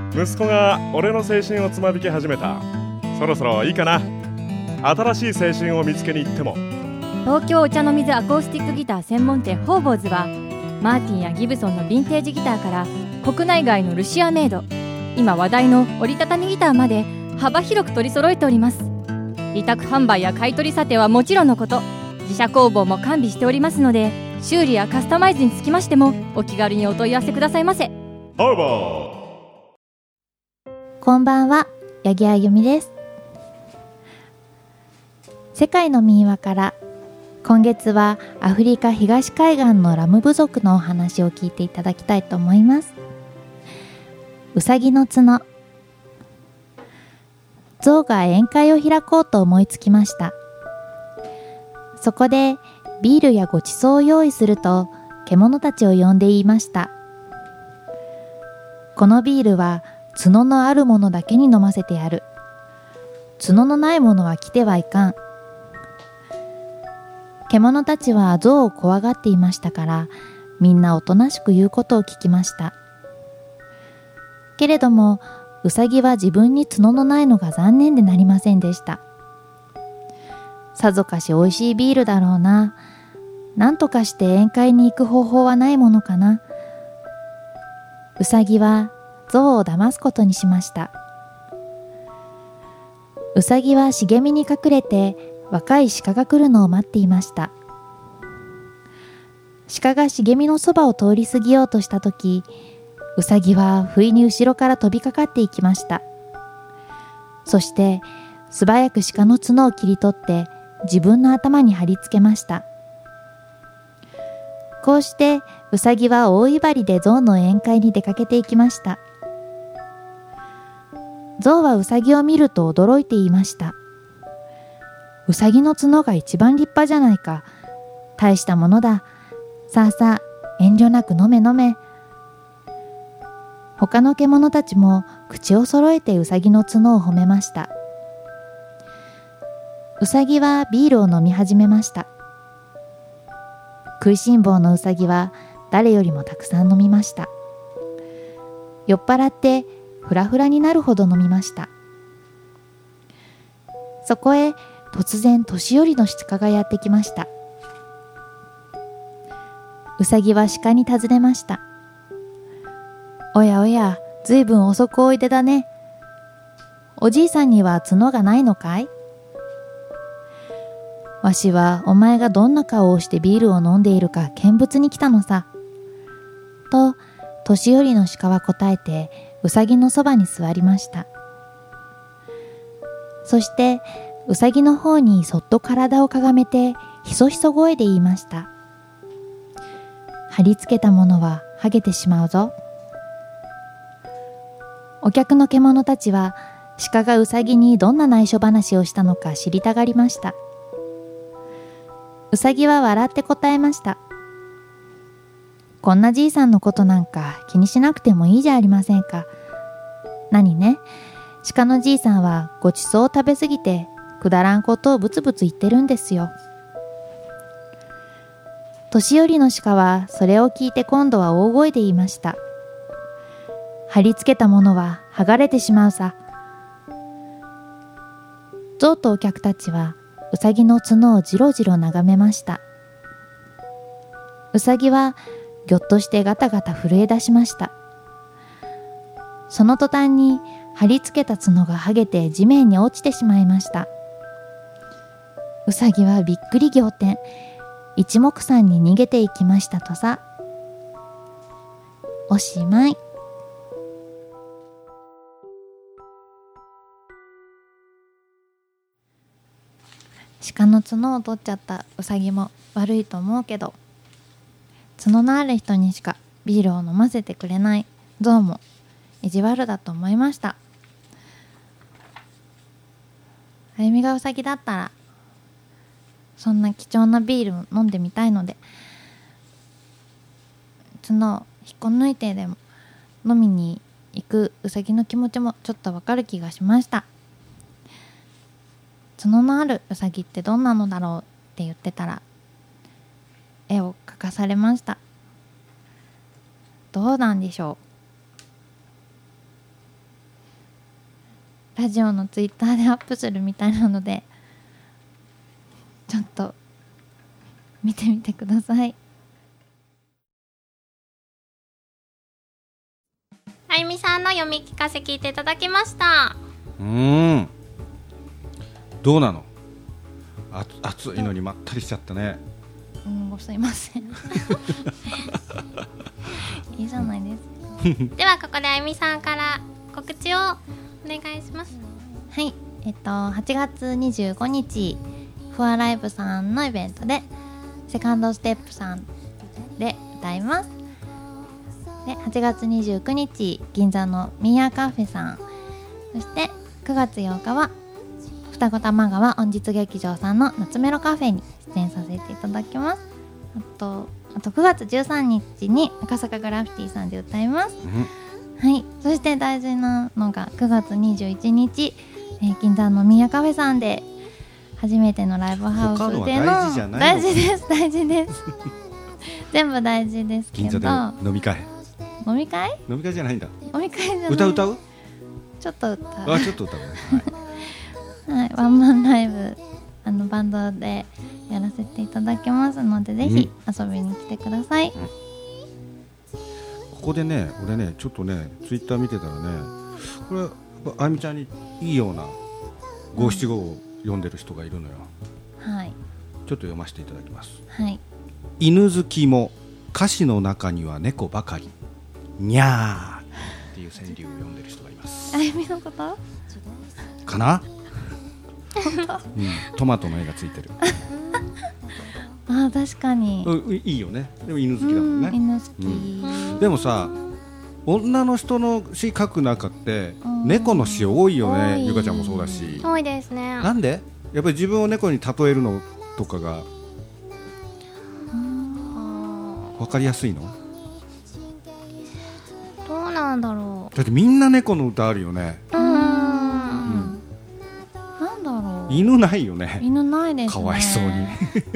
息子が俺の青春をつまびき始めた。そろそろいいかな。新しい青春を見つけに行っても。 東京お茶の水アコースティックギター専門店ホーボーズはマーティンやギブソンのヴィンテージギターから国内外のルシアメイド、今話題の折りたたみギターまで幅広く取り揃えております。委託販売や買取査定はもちろんのこと、自社工房も完備しておりますので、修理やカスタマイズにつきましてもお気軽にお問い合わせくださいませ。 ホーボー。 こんばんは、八木あゆみです。世界の民話から今月はアフリカ東海岸のラム部族のお話を聞いていただきたいと思います。うさぎの角。象が宴会を開こうと思いつきました。そこでビールやごちそうを用意すると獣たちを呼んで言いました。このビールは角のあるものだけに飲ませてやる。角のないものは来てはいかん。獣たちは象を怖がっていましたから、みんなおとなしく言うことを聞きました。けれども、ウサギは自分に角のないのが残念でなりませんでした。さぞかしおいしいビールだろうな。なんとかして宴会に行く方法はないものかな。ウサギは象を騙すことにしました。ウサギは茂みに隠れて若い鹿が来るのを待っていました。鹿が茂みのそばを通り過ぎようとしたとき、ウサギは不意に後ろから飛びかかっていきました。そして素早く鹿の角を切り取って自分の頭に貼り付けました。こうしてウサギは大威張りで象の宴会に出かけていきました。象はウサギを見ると驚いて言いました。ウサギの角が一番立派じゃないか。大したものだ。さあさあ、遠慮なく飲め飲め。他の獣たちも口を揃えてウサギの角を褒めました。ウサギはビールを飲み始めました。食いしん坊のウサギは誰よりもたくさん飲みました。酔っ払ってフラフラになるほど飲みました。そこへ突然年寄りの鹿がやってきました。ウサギは鹿に尋ねました。おやおや、ずいぶん遅くおいでだね。おじいさんには角がないのかい？わしはお前がどんな顔をしてビールを飲んでいるか見物に来たのさ。と、年寄りの鹿は答えて、ウサギのそばに座りました。そして、ウサギの方にそっと体をかがめて、ひそひそ声で言いました。貼り付けたものは剥げてしまうぞ。お客の獣たちは、鹿がウサギにどんな内緒話をしたのか知りたがりました。ウサギは笑って答えました。こんなじいさんのことなんか気にしなくてもいいじゃありませんか。何ね、鹿のじいさんはごちそうを食べすぎてくだらんことをブツブツ言ってるんですよ。年寄りの鹿はそれを聞いて今度は大声で言いました。貼り付けたものは剥がれてしまうさ。象とお客たちはウサギの角をじろじろ眺めました。ウサギはぎょっとしてガタガタ震え出しました。その途端に貼り付けた角が剥げて地面に落ちてしまいました。ウサギはびっくり仰天、一目散に逃げていきましたとさ。おしまい。鹿の角を取っちゃったウサギも悪いと思うけど、角のある人にしかビールを飲ませてくれない象も意地悪だと思いました。あゆみがウサギだったらそんな貴重なビールを飲んでみたいので、角を引っこ抜いてでも飲みに行くウサギの気持ちもちょっとわかる気がしました。角のあるウサギってどんなのだろうって言ってたら絵を描かされました。どうなんでしょう。 ラジオのツイッターでアップするみたいなのでちょっと見てみてください。 あゆみさんの読み聞かせ聞いていただきました。 うーん、どうなの？あ暑いのにまったりしちゃったね。 うん、すいませんいいじゃないですかではここであゆみさんから告知をお願いします。 はい、えっとはちがつにじゅうごにちフォアライブさんのイベントでセカンドステップさんで歌います。ではちがつにじゅうくにち銀座のミーアカフェさん、そしてくがつようかは二子玉川音実劇場さんの夏メロカフェに出演させていただきます。あとあとくがつじゅうさんにちに赤坂グラフィティさんで歌います、うん、はい。そして大事なのがくがつにじゅういちにち、えー、銀座のミーアカフェさんで初めてのライブハウスでの大事じゃないの？ 大事です大事です全部大事ですけど。 銀座で飲み会飲み会飲み会じゃないんだ。 飲み会じゃない。 歌歌うちょっと歌う。 あ、ちょっと歌うね、 はいはい、ワンマンライブあのバンドでやらせていただきますので、ぜひ遊びに来てください、うん、 ここでね、俺ねちょっとねツイッター見てたらね、これあゆみちゃんにいいような五七五を読んでる人がいるのよ、 はい。 ちょっと読ませていただきます。 はい。 犬好きも歌詞の中には猫ばかりにゃーっていう川柳を読んでる人がいます。 あゆみのことかなうん、トマトの絵がついてるあ、確かにいいよね。でも犬好きだもんね。 犬好き、うん、 でもさ、女の人の詩書く中って猫の詩多いよね。ゆかちゃんもそうだし。 多いですね。 なんでやっぱり自分を猫に例えるのとかが分かりやすいの？ どうなんだろう。 だってみんな猫の歌あるよね。 うーん、うん、なんだろう。 犬ないよね。 犬ないですね。 かわいそうに、うん、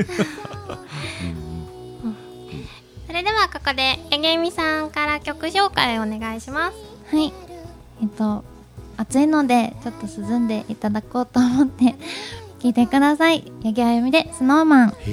それではここでえげみさんから曲紹介をお願いします。 はい、えっと暑いのでちょっと涼んでいただこうと思って聴いてください。八木あゆみでスノーマン。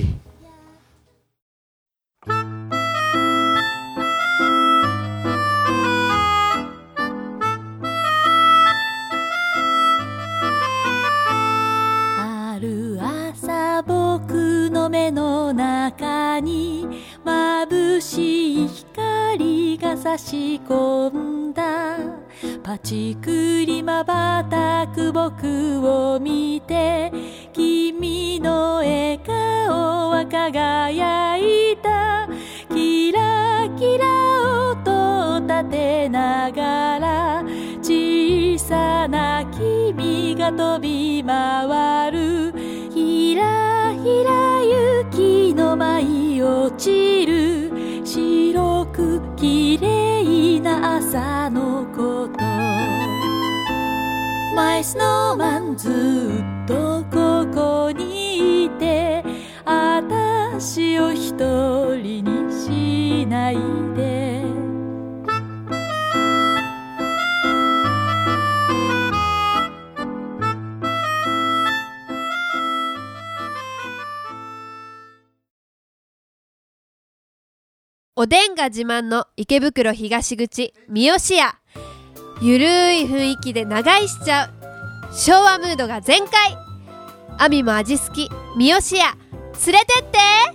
ある朝僕の目の中に眩しい光が差し込んだ。パチクリ瞬く僕を見て君の笑顔は輝いた。キラキラ音を立てながら小さな君が飛び回る。ひらひら雪の舞い落ちる白く綺麗な朝のこと。マイスノーマンずっとここにいてあたしを一人にしないで。 おでんが自慢の池袋東口三好屋。ゆるい雰囲気で長居しちゃう昭和ムードが全開。アミも味好き三好屋連れてって。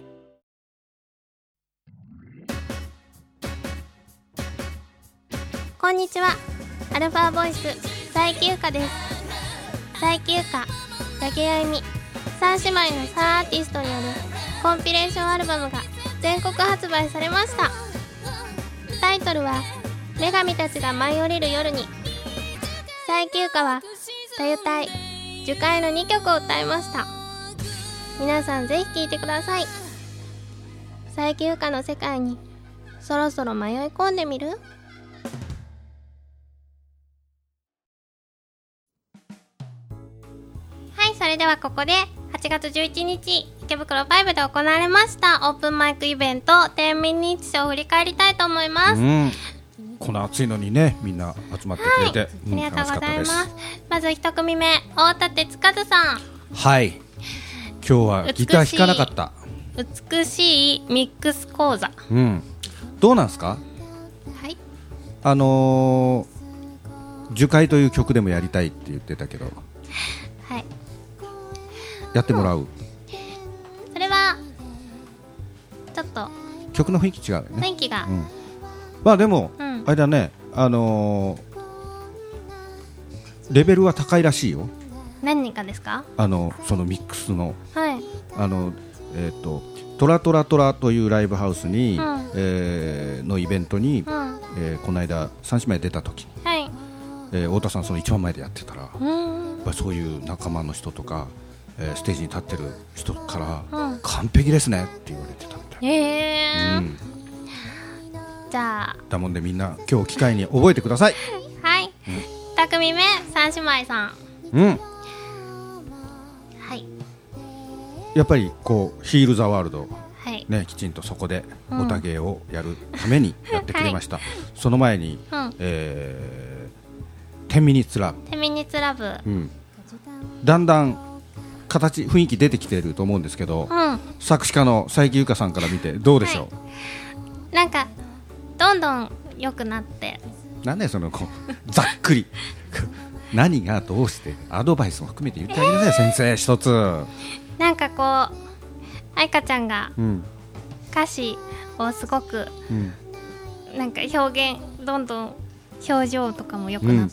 こんにちは、アルファボイス佐伯ゆかです。佐伯ゆか、八木あゆみ、三姉妹のサーアーティストによるコンピレーションアルバムが全国発売されました。タイトルは女神たちが舞い降りる夜に。佐伯ゆかはたゆたい、樹海のにきょくを歌いました。皆さんぜひ聴いてください。佐伯ゆかの世界にそろそろ迷い込んでみる？はい、それではここではちがつじゅういちにち池袋ファイブで行われましたオープンマイクイベントじゅうミニッツショーを振り返りたいと思います、 うん、 この暑いのにねみんな集まってくれて、はい、うん、 ありがとうございます。まず一組目、大田哲和さん。 はい、今日はギター弾かなかった。 美しいミックス講座、 うん、どうなんですか。 はい、 あのー、樹海という曲でもやりたいって言ってたけど、 はい、 やってもらう、うん、 それはちょっと曲の雰囲気違うよね。 雰囲気が、うん、 まあでも、 うん、 あれだね、あのー、レベルは高いらしいよ。 何かですか。 あのそのミックスの、 はい、 あのえー、とトラトラトラというライブハウスに、うん、えー、のイベントに、うん、えー、この間三姉妹出た時、 はい、 えー、太田さんその一番前でやってたら、うん、やっぱりそういう仲間の人とか、えー、ステージに立ってる人から、うん、完璧ですねって言われてたみたい。 へー、うん、じゃあだもんでみんな今日機会に覚えてください。 はい、うん、二組目、三姉妹さん。 うん、 はい、 やっぱりこうヒールザワールド、 はい、 ね、きちんとそこでオタ芸をやるためにやってくれました、はい、その前に、うん、えー、テンミニッツラブ、 テンミニッツラブ、 うん、だんだん形雰囲気出てきてると思うんですけど、うん、作詞家の佐伯由香さんから見てどうでしょう。はい、 なんかどんどん良くなって。 なんでそのこうざっくり何がどうしてアドバイスも含めて言ってあげなさい、えー、先生一つ。 なんかこう愛花ちゃんが歌詞をすごく、うん、なんか表現どんどん表情とかも良くなって、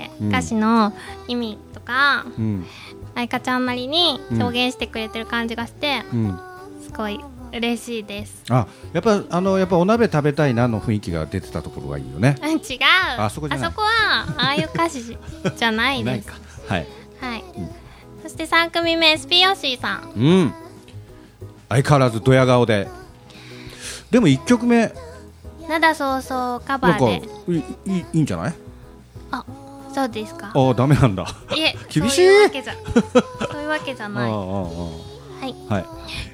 うん、歌詞の意味とか、うん、愛花ちゃんなりに表現してくれてる感じがして、うん、すごい嬉しいです。 あ、やっぱあのやっぱお鍋食べたいなの雰囲気が出てたところがいいよね。 違う、 あそこじゃない、 あそこはああいう歌詞じゃないです。 ないか、はい、 はい、うん、そしてさん組目、エスピー ヨッシーさん。 うん、相変わらずドヤ顔で。でもいっきょくめ灘そうそうカバーでい い, い, いいんじゃない。 あ、そうですか。 あ、ダメなんだ。 いえ、 厳しい。 そういうわけじゃそういうわけじゃない。ああああ、はい、はい、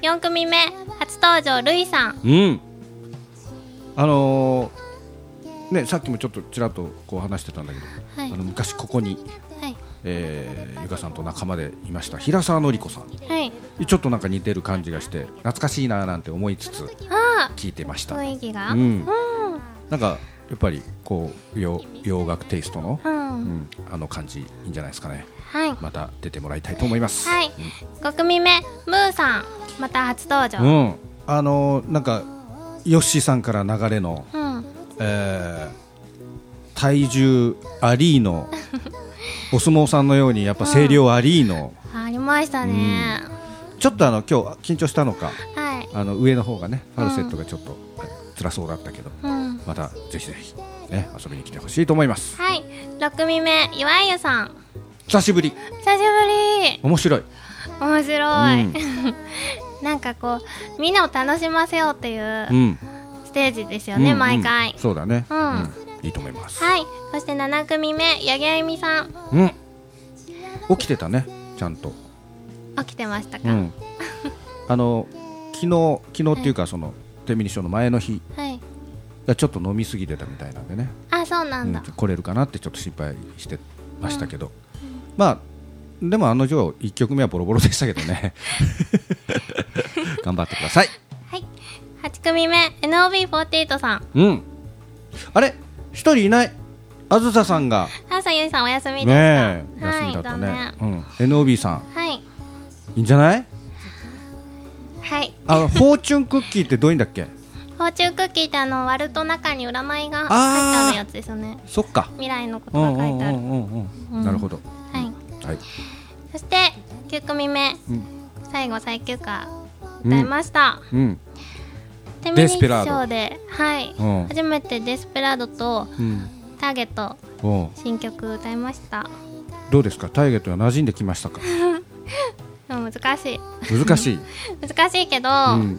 よん組目、初登場ルイさん。 うん、あのー、ね、さっきもちょっとちらっとこう話してたんだけど、はい、あの昔ここに、はい、えー、ゆかさんと仲間でいました平沢のり子さん、はい、ちょっとなんか似てる感じがして懐かしいななんて思いつつ聞いてました。 雰囲気が、 うん、うん、なんかやっぱりこう 洋, 洋楽テイストの、うんうん、あの感じいいんじゃないですかね。 はい、 また出てもらいたいと思います。 はい、うん、ご組目、ムーさん、また初登場。 うん、あのー、なんかヨッシーさんから流れの、うん、えー、体重ありーのお相撲さんのようにやっぱ声量ありーの、 うん、ありましたね、 うん、ちょっとあの今日緊張したのか、 はい、 あの上の方がねファルセットがちょっと辛そうだったけど、うん、またぜひぜひ、ね、遊びに来てほしいと思います。 はい、ろく組目、岩井ゆさん。 久しぶり。 久しぶり。 面白い。 面白い、うん、なんかこうみんなを楽しませようっていうステージですよね、うん、毎回、 うん、そうだね、 うんうん、いいと思います。 はい、そしてなな組目、八木あゆみさん。 うん、起きてたね、ちゃんと起きてましたか、 うん、あの昨日昨日っていうか、はい、そのテミニショーの前の日、はい、ちょっと飲みすぎてたみたいなんでね。 あ、そうなんだ、 うん、来れるかなってちょっと心配してましたけど、うん、まあでも案の定いっきょくめはボロボロでしたけどね頑張ってください。 はい、はち組目、エヌオービーフォーティーエイト さん。 うん、あれ一人いない。あずささんがあずさゆいさんお休みでした、 ね、休みだったね、はい、うん、エヌオービー さん、 はい、 いいんじゃない。 はい、 あのフォーチュンクッキーってどういうんだっけ。 フォーチュンクッキーってあの割ると中に占いが入ってあるやつですよね。 そっか、 未来のことが書いてある。 なるほど、 はい、はい、そしてきゅう組目、うん、最後最休暇歌いました、うんうん、テミニッショーで、はい、初めてデスペラードと、うん、ターゲット新曲歌いました。 どうですか、ターゲットは馴染んできましたか難しい難しい難しいけど、うん、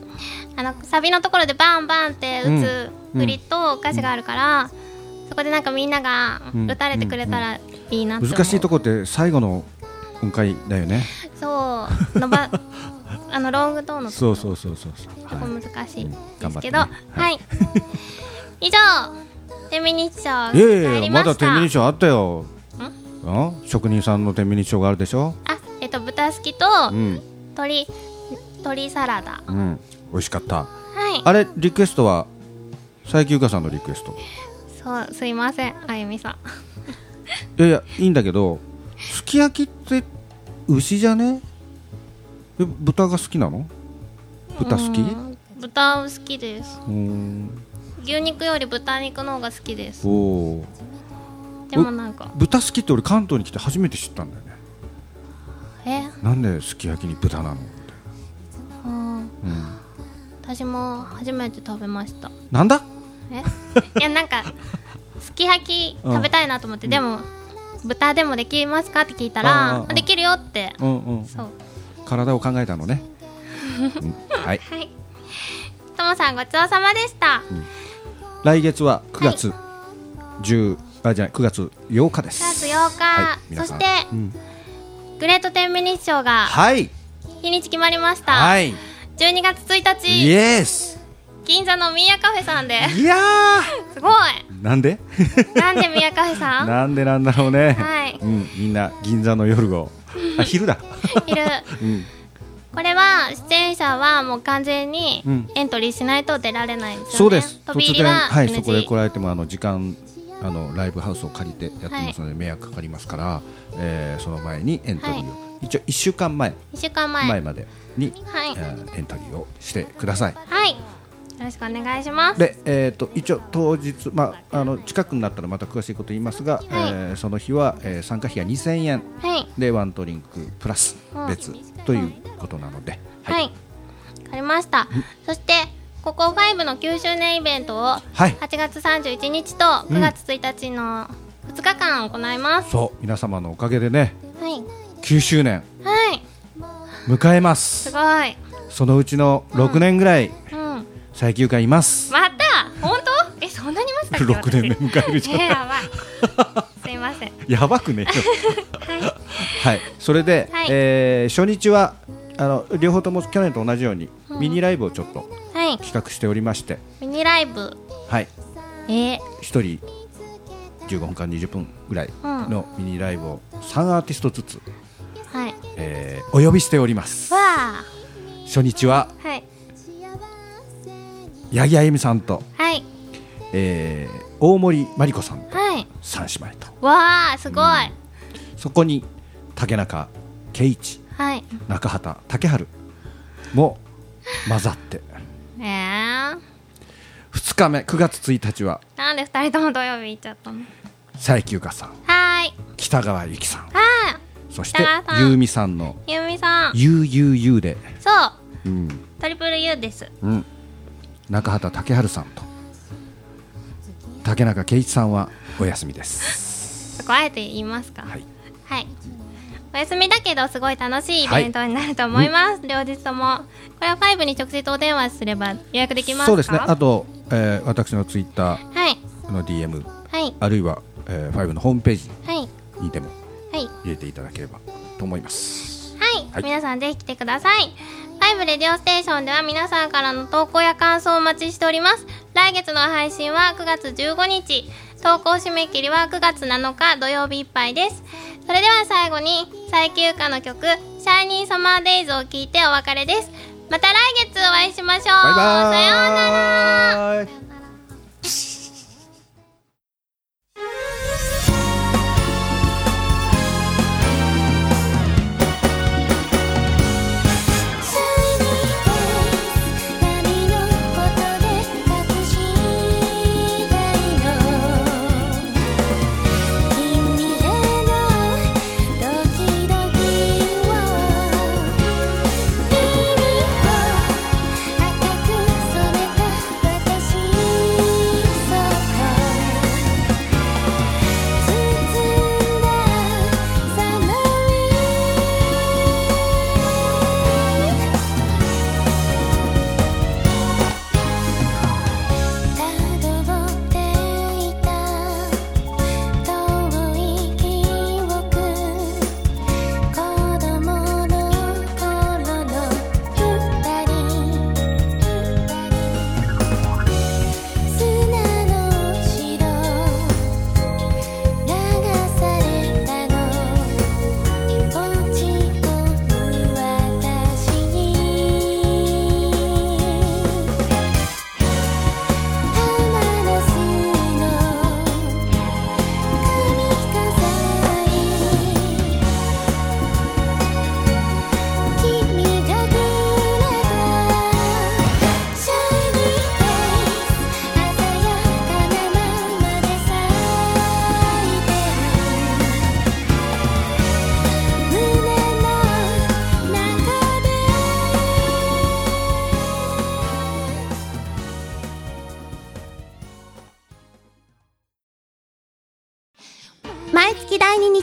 あのサビのところでバンバンって打つ振りと歌詞があるから、うん、そこでなんかみんなが打たれてくれたらいいなって思う。 難しいところって最後の音階だよね。 そうのばあのロングトーンのところ、 そうそうそうそうそう、 そこ難しいですけど、 頑張ってね、 はい、以上天秤日賞いやいやいや、ま帰りました。 だ天秤日賞あったよ。ん職人さんの天秤日賞があるでしょ。 あ、えっと豚すきとうん鶏鶏サラダ。 うん、美味しかった。 はい。 あれリクエストは佐伯ゆかさんのリクエスト。 そう、すいません、あゆみさん。 いやいや、いいんだけど、すき焼きって牛じゃね？え、豚が好きなの？豚好き？ 豚好きです。 うーん。 牛肉より豚肉の方が好きです。 おお。 でもなんか豚好きって俺関東に来て初めて知ったんだよね。 え？ なんですき焼きに豚なのって。 うん。 うん。 私も初めて食べました。 なんだ？ え？いやなんかすき焼き食べたいなと思って、うん、でも豚でもできますかって聞いたら、できるよって。 うんうん。そう。体を考えたのね。うん、はい。はい。 ともさんごちそうさまでした。 うん、来月はくがつじゅう、あじゃないくがつようかです。 くがつようか、はい、そして、うん、グレート天秤日賞が日にち決まりました。はい。じゅうにがつついたち。 イエス。 銀座のミヤカフェさんで。 いやー。すごい。 なんで？ なんでミヤカフェさん？ なんでなんだろうね。 はい。 うん、みんな銀座の夜を。あ、昼だ。 昼。うん。これは出演者はもう完全にエントリーしないと出られないんですよね。 そうです。 飛び入りははい、そこで来られてもあの時間あのライブハウスを借りてやってますので迷惑かかりますから、はい、えー、その前にエントリーを、はい、一応いっしゅうかんまえいっしゅうかんまえ前までに、 はい、 えー、エントリーをしてください。 はい。よろしくお願いします。 で、えー、と一応当日、まあ、あの近くになったらまた詳しいこと言いますが、はい、えー、その日は、えー、参加費がにせんえん、はい、でワンドリンクプラス別ということなので、 はい、はい、分かりました。そしてここファイブのきゅうしゅうねんイベントをはちがつさんじゅういちにちとくがつついたちのふつかかん行います。 うん、そう皆様のおかげでね、 はい、 きゅうしゅうねん、 はい、 迎えます。 すごい。 そのうちのろくねんぐらい、 うんうん、 最休会います。 また本当？え、そんなにいましたっけ？ ろくねんめ迎えるじゃん。 えー、やばい。すいません。 やばくねはい、 はい、それで、はい、えー、初日はあの両方とも去年と同じように、うん、ミニライブをちょっと企画しておりまして、はい、 ミニライブ、 はい、 えー、 ひとりじゅうごふんかんにじゅっぷんぐらいのミニライブをさんアーティストずつ、 はい、 えー、お呼びしております。 わあ。 初日は、 はい、 八木あゆみさんと、 はい、 えー、大森まりこさんと、 はい、 三姉妹と、 わあすごい、うん、 そこに竹中圭一、 はい、 中畑武春も混ざってえー、 ふつかめくがつついたちはなんでふたりとも土曜日行っちゃったの？ 佐伯ゆかさん、 はい、 北川ゆきさん、 はい、 そしてゆうみさんのゆうみさんユーユーユー で、 そう、 うん、 トリプル U です、 うん、中畑武春さんと竹中圭一さんはお休みです。 そこあえて言いますか？ はい、 はい、お休みだけどすごい楽しいイベントになると思います、はい、両日とも。これはファイブに直接お電話すれば予約できますか？ そうですね。あと、えー、私のツイッターの ディーエム、 はい、 あるいは、えー、ファイブのホームページにでも入れていただければと思います。 はい、はい、皆さんぜひ来てください。ファイブレディオステーションでは皆さんからの投稿や感想をお待ちしております。来月の配信はくがつじゅうごにち、投稿締め切りはくがつなのか土曜日いっぱいです。それでは最後に最休暇の曲シャイニーサマーデイズを聴いてお別れです。また来月お会いしましょう。 バイバーイ。 さようなら。 赤く染めた私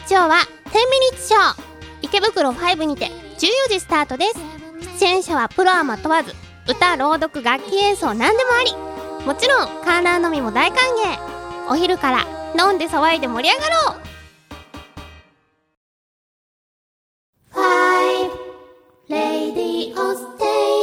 日曜はじゅうミニッツショー池袋ファイブにてじゅうよじスタートです。出演者はプロアマ問わず、歌、朗読、楽器演奏何でもあり。もちろん観覧のみも大歓迎。お昼から飲んで騒いで盛り上がろう。ファイブレディオステー